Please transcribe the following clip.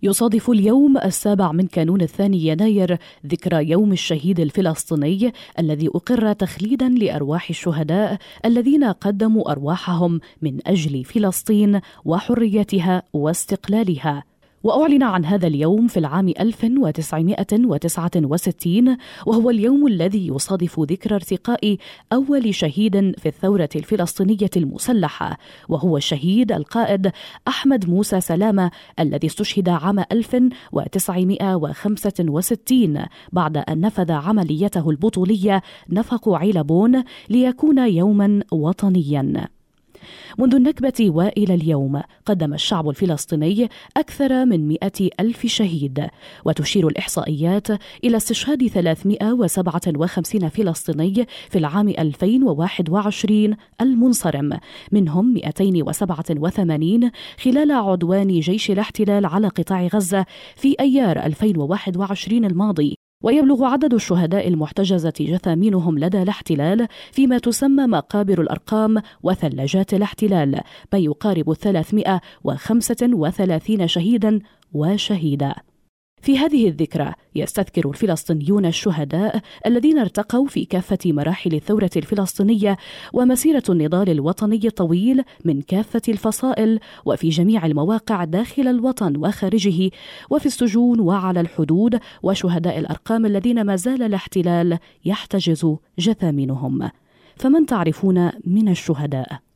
يصادف اليوم 7 من كانون 2 يناير ذكرى يوم الشهيد الفلسطيني الذي أقر تخليدا لأرواح الشهداء الذين قدموا أرواحهم من أجل فلسطين وحريتها واستقلالها. وأعلن عن هذا اليوم في العام 1969، وهو اليوم الذي يصادف ذكرى ارتقاء أول شهيد في الثورة الفلسطينية المسلحة، وهو الشهيد القائد أحمد موسى سلامة الذي استشهد عام 1965 بعد أن نفذ عمليته البطولية نفق علبون ليكون يوما وطنيا. منذ النكبة وإلى اليوم قدم الشعب الفلسطيني أكثر من 100,000 شهيد، وتشير الإحصائيات إلى استشهاد 357 فلسطيني في العام 2021 المنصرم، منهم 287 خلال عدوان جيش الاحتلال على قطاع غزة في أيار 2021 الماضي. ويبلغ عدد الشهداء المحتجزة جثامينهم لدى الاحتلال فيما تسمى مقابر الأرقام وثلاجات الاحتلال ما يقارب 335 شهيدا وشهيدا. في هذه الذكرى يستذكر الفلسطينيون الشهداء الذين ارتقوا في كافة مراحل الثورة الفلسطينية ومسيرة النضال الوطني الطويل من كافة الفصائل وفي جميع المواقع داخل الوطن وخارجه، وفي السجون وعلى الحدود، وشهداء الأرقام الذين ما زال الاحتلال يحتجز جثامينهم. فمن تعرفون من الشهداء؟